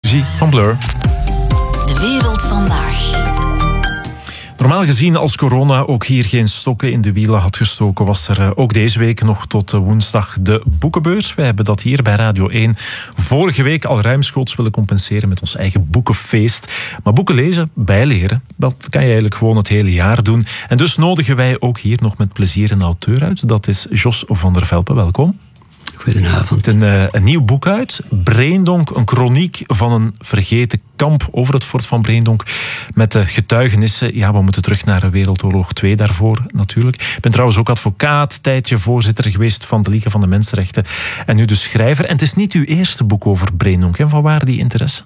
Van Blur. De wereld vandaag. Normaal gezien, als corona ook hier geen stokken in de wielen had gestoken, was er ook deze week nog tot woensdag de boekenbeurs. Wij hebben dat hier bij Radio 1 vorige week al ruimschoots willen compenseren met ons eigen boekenfeest. Maar boeken lezen, bijleren, dat kan je eigenlijk gewoon het hele jaar doen. En dus nodigen wij ook hier nog met plezier een auteur uit. Dat is Jos van der Velpen. Welkom. Goedenavond. Een nieuw boek uit. Breendonk, een kroniek van een vergeten kamp over het fort van Breendonk. Met de getuigenissen. Ja, we moeten terug naar Wereldoorlog 2 daarvoor natuurlijk. Ik ben trouwens ook advocaat, tijdje voorzitter geweest van de Liga van de Mensenrechten. En nu dus schrijver. En het is niet uw eerste boek over Breendonk. En van waar die interesse?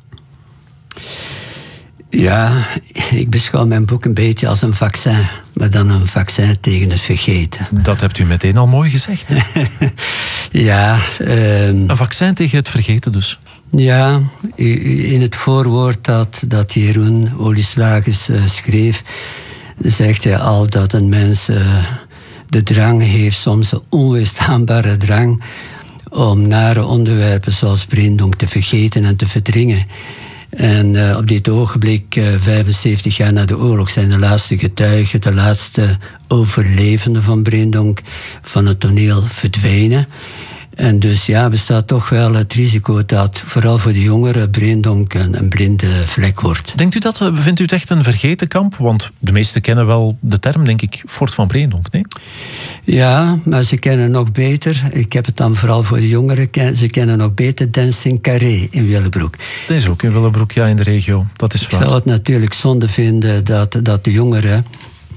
Ja, ik beschouw mijn boek een beetje als een vaccin. Maar dan een vaccin tegen het vergeten. Dat hebt u meteen al mooi gezegd. Ja. Een vaccin tegen het vergeten dus. Ja, in het voorwoord dat Jeroen Olieslagers schreef, zegt hij al dat een mens de drang heeft, soms een onweerstaanbare drang, om nare onderwerpen zoals Breendonk te vergeten en te verdringen. En op dit ogenblik, 75 jaar na de oorlog, zijn de laatste getuigen, de laatste overlevenden van Breendonk van het toneel verdwenen. En dus ja, bestaat toch wel het risico dat vooral voor de jongeren Breendonk een blinde vlek wordt. Vindt u het echt een vergeten kamp? Want de meesten kennen wel de term, denk ik, Fort van Breendonk, nee? Ja, maar ze kennen nog beter, ik heb het dan vooral voor de jongeren, ze kennen nog beter Dancing Carré in Willebroek. Dat is ook in Willebroek, ja, in de regio. Dat is waar. Ik zou het natuurlijk zonde vinden dat de jongeren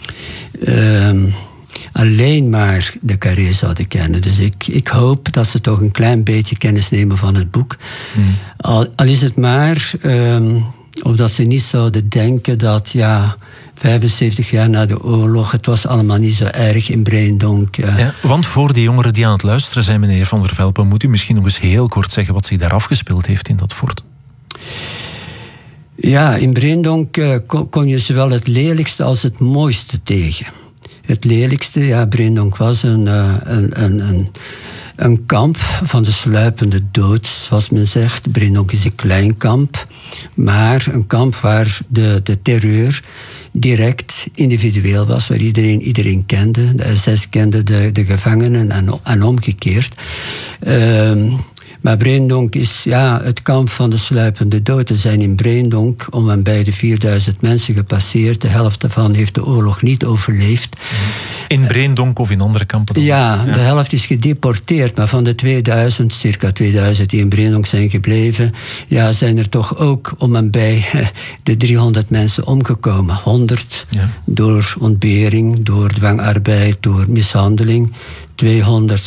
alleen maar de Carré zouden kennen. Dus ik hoop dat ze toch een klein beetje kennis nemen van het boek. Al is het maar omdat ze niet zouden denken dat 75 jaar na de oorlog, het was allemaal niet zo erg in Breendonk. Ja, want voor die jongeren die aan het luisteren zijn, meneer Van der Velpen, moet u misschien nog eens heel kort zeggen wat zich daar afgespeeld heeft in dat fort. Ja, in Breendonk kom je zowel het lelijkste als het mooiste tegen. Het lelijkste, Breendonk was een kamp van de sluipende dood, zoals men zegt. Breendonk is een klein kamp, maar een kamp waar de terreur direct individueel was, waar iedereen kende. De SS kende de gevangenen en omgekeerd. Maar Breendonk is het kamp van de sluipende dood. Er zijn in Breendonk om en bij de 4000 mensen gepasseerd. De helft daarvan heeft de oorlog niet overleefd. In Breendonk of in andere kampen? De helft is gedeporteerd. Maar van de 2000, circa 2000 die in Breendonk zijn gebleven, zijn er toch ook om en bij de 300 mensen omgekomen. 100 door ontbering, door dwangarbeid, door mishandeling. 200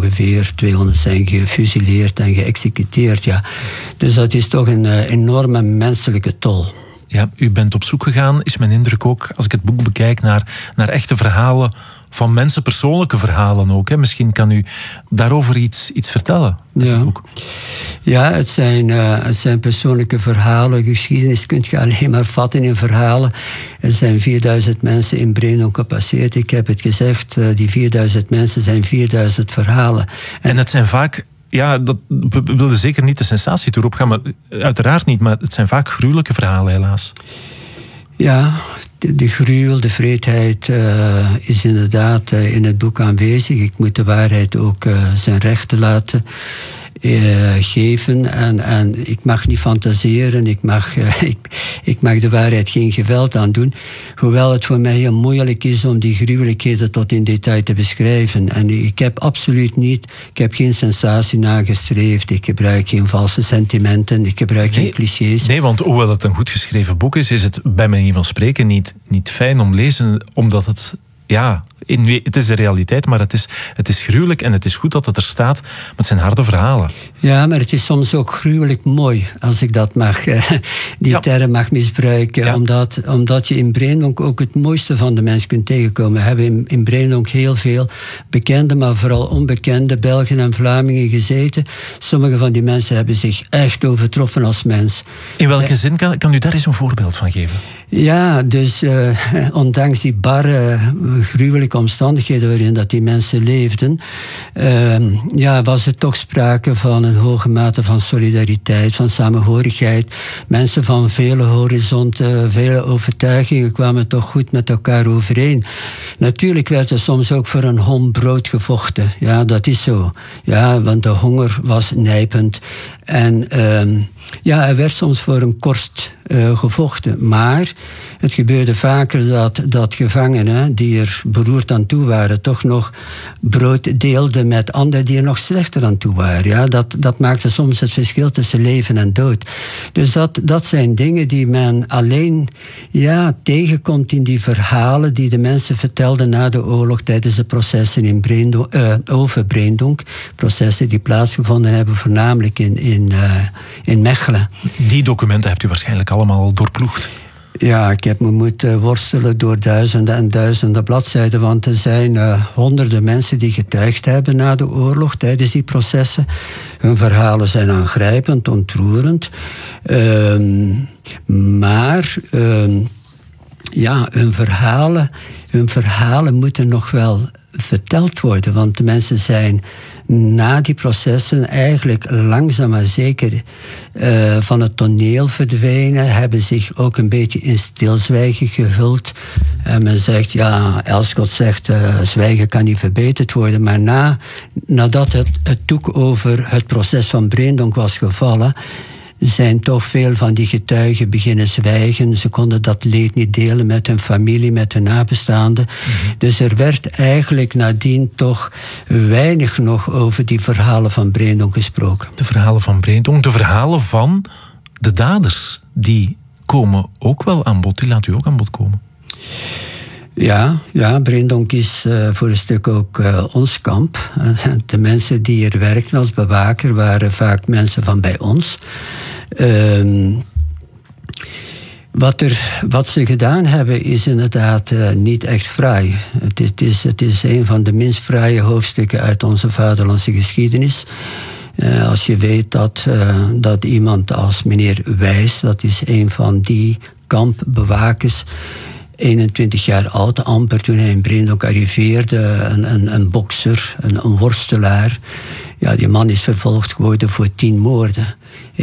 zijn gefusilleerd en geëxecuteerd. Ja. Dus dat is toch een enorme menselijke tol. Ja, u bent op zoek gegaan, is mijn indruk ook, als ik het boek bekijk, naar echte verhalen van mensen, persoonlijke verhalen ook. Hè. Misschien kan u daarover iets vertellen. Het boek. Ja, het zijn persoonlijke verhalen. Geschiedenis kun je alleen maar vatten in verhalen. Er zijn 4000 mensen in Breendonk gepasseerd. Ik heb het gezegd, die 4000 mensen zijn 4000 verhalen. En het zijn vaak... Ja, we willen zeker niet de sensatietoer opgaan, maar uiteraard niet. Maar het zijn vaak gruwelijke verhalen, helaas. Ja, de gruwel, de wreedheid is inderdaad in het boek aanwezig. Ik moet de waarheid ook zijn rechten laten geven. En ik mag niet fantaseren. Ik mag de waarheid geen geweld aan doen. Hoewel het voor mij heel moeilijk is om die gruwelijkheden tot in detail te beschrijven. En ik heb geen sensatie nagestreefd. Ik gebruik geen valse sentimenten. Ik gebruik geen clichés. Nee, want hoewel het een goed geschreven boek is het bij manier van spreken niet fijn om lezen, omdat het... Ja, het is de realiteit, maar het is gruwelijk en het is goed dat het er staat, maar het zijn harde verhalen. Ja, maar het is soms ook gruwelijk mooi, als ik dat term mag misbruiken. Ja. Omdat je in Breendonk ook het mooiste van de mens kunt tegenkomen. We hebben in Breendonk heel veel bekende, maar vooral onbekende Belgen en Vlamingen gezeten. Sommige van die mensen hebben zich echt overtroffen als mens. In welke zin? Kan u daar eens een voorbeeld van geven? Ja, dus ondanks die barre, gruwelijke omstandigheden waarin dat die mensen leefden, was er toch sprake van een hoge mate van solidariteit, van samenhorigheid. Mensen van vele horizonten, vele overtuigingen kwamen toch goed met elkaar overeen. Natuurlijk werd er soms ook voor een hom brood gevochten. Ja, dat is zo. Ja, want de honger was nijpend. En er werd soms voor een korst gevochten. Maar het gebeurde vaker dat gevangenen die er beroerd aan toe waren, toch nog brood deelden met anderen die er nog slechter aan toe waren. Ja, dat maakte soms het verschil tussen leven en dood. Dus dat zijn dingen die men alleen tegenkomt in die verhalen die de mensen vertelden na de oorlog tijdens de processen over Breendonk. Processen die plaatsgevonden hebben voornamelijk in Mechelen. Die documenten hebt u waarschijnlijk allemaal doorploegd. Ja, ik heb me moeten worstelen door duizenden en duizenden bladzijden, want er zijn honderden mensen die getuigd hebben na de oorlog tijdens die processen. Hun verhalen zijn aangrijpend, ontroerend. Maar hun verhalen moeten nog wel verteld worden, want de mensen zijn na die processen eigenlijk langzaam maar zeker van het toneel verdwenen, hebben zich ook een beetje in stilzwijgen gehuld. En men zegt, Elschot zegt, zwijgen kan niet verbeterd worden, maar nadat het doek over het proces van Breendonk was gevallen, zijn toch veel van die getuigen beginnen zwijgen. Ze konden dat leed niet delen met hun familie, met hun nabestaanden. Mm-hmm. Dus er werd eigenlijk nadien toch weinig nog over die verhalen van Breendonk gesproken. De verhalen van Breendonk, de verhalen van de daders, die komen ook wel aan bod. Die laat u ook aan bod komen. Ja, Breendonk is voor een stuk ook ons kamp. De mensen die er werkten als bewaker waren vaak mensen van bij ons. Wat ze gedaan hebben is inderdaad niet echt fraai. Het is een van de minst fraaie hoofdstukken uit onze vaderlandse geschiedenis. Als je weet dat iemand als meneer Wijs, dat is een van die kampbewakers, 21 jaar oud, amper toen hij in Breendonk arriveerde, een bokser, een worstelaar. Ja, die man is vervolgd geworden voor 10 moorden. Hij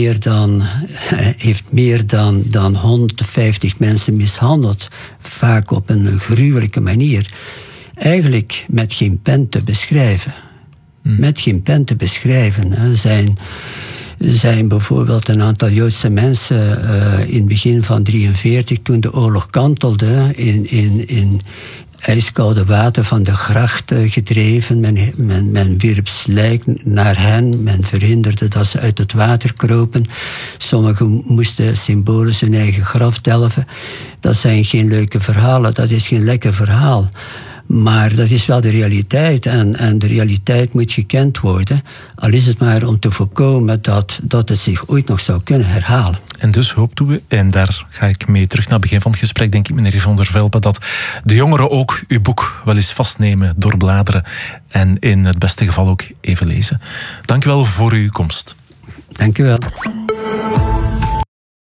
heeft meer dan 150 mensen mishandeld, vaak op een gruwelijke manier. Eigenlijk met geen pen te beschrijven. Met geen pen te beschrijven. Er zijn bijvoorbeeld een aantal Joodse mensen in het begin van 1943, toen de oorlog kantelde, in ijskoude water van de gracht gedreven. Men wierp slijk naar hen. Men verhinderde dat ze uit het water kropen. Sommigen moesten symbolisch hun eigen graf delven. Dat zijn geen leuke verhalen. Dat is geen lekker verhaal. Maar dat is wel de realiteit. En de realiteit moet gekend worden. Al is het maar om te voorkomen dat het zich ooit nog zou kunnen herhalen. En dus hoopten we, en daar ga ik mee terug naar het begin van het gesprek, denk ik, meneer Van der Velpe, dat de jongeren ook uw boek wel eens vastnemen, doorbladeren en in het beste geval ook even lezen. Dank u wel voor uw komst. Dank u wel.